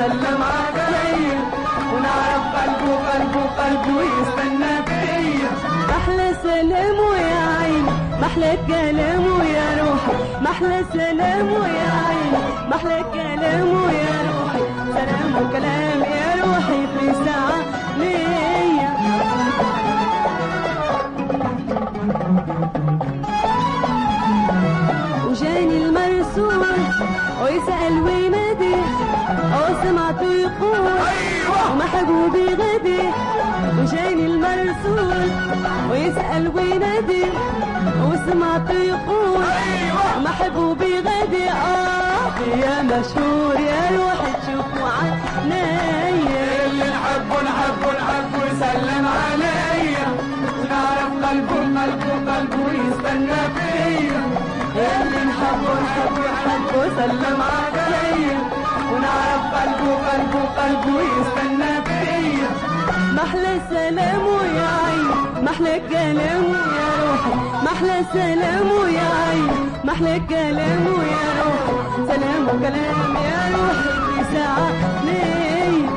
سلم عليا ونعرف قلبه يستنى فيا. محلى سلامه يا عيني محلى كلامه يا روحي محلى سلامه يا عيني محلى كلامه يا روحي سلام وكلام يا روحي في ساعة ليا. وجاني المرسول ويسأل وينادي وسمعته يقول ومحبوبي غدي. وجاني المرسول ويسأل وينادي وسمعته يقول ومحبوبي غدي. يا مشهور يا روحي تشوفوا عنايا اللي نحبه يسلم عليا ونعرف قلبه يستنى فيا. اللي نحبه سلم عليا ونعرف قلبه يستنى فيا. محلى سلامه يا عيني محلى كلامه يا روحي محلى سلامه يا عيني محلى كلامه يا روحي سلام وكلام يا روحي في ساعة ليا.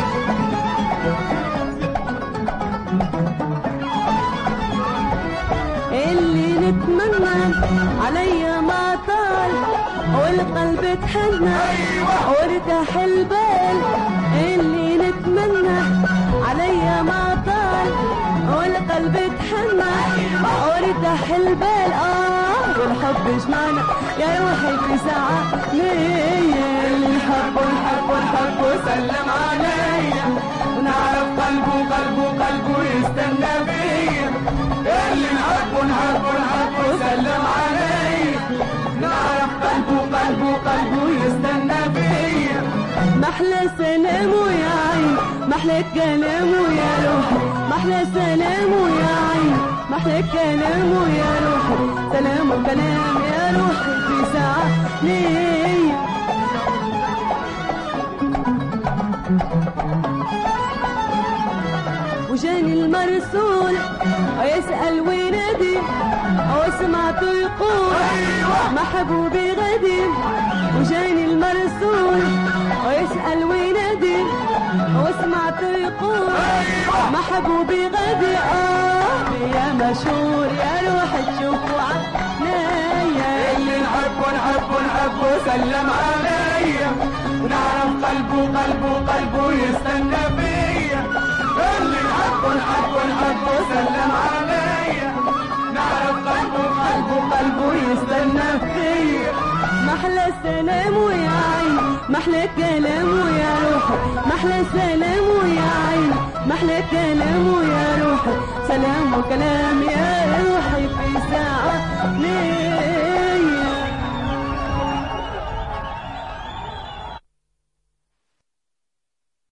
اللي نتمنى عليا ما طال والقلب تحنى وارتاح البال. اللي نتمنى عليا ما طال والقلب تحنى وارتاح البال. والحب جمعنا يا روحي في ساعة ليا. اللي نحبه سلم عليا ونعرف قلبه يستنى فيا. اللي نحبه سلم عليا نعرف قلبه يستنى فيا. محلى سلامه يا عيني محلى كلامه يا روحي محلى سلامه يا عيني محلى كلامه يا روحي سلام وكلام يا روحي في ساعة ليا. وجاني المرسول ويسأل وينادي وسمعته يقول محبوبي غدي. وجاني المرسول ويسأل وينادي وسمعته يقول محبوبي غدي. يا مشهور يا روحي تشوفوا عنايا اللي نحبه سلم عليا ونعرف قلبه يستنى فيا. اللي نحبه سلم عليا نعرف قلبه يستنى فيا. محلى سلامه يا عيني محلى كلامه يا روحي محلى سلامه يا عيني محلى كلامه يا روحي سلام وكلام يا روحي في ساعة ليا.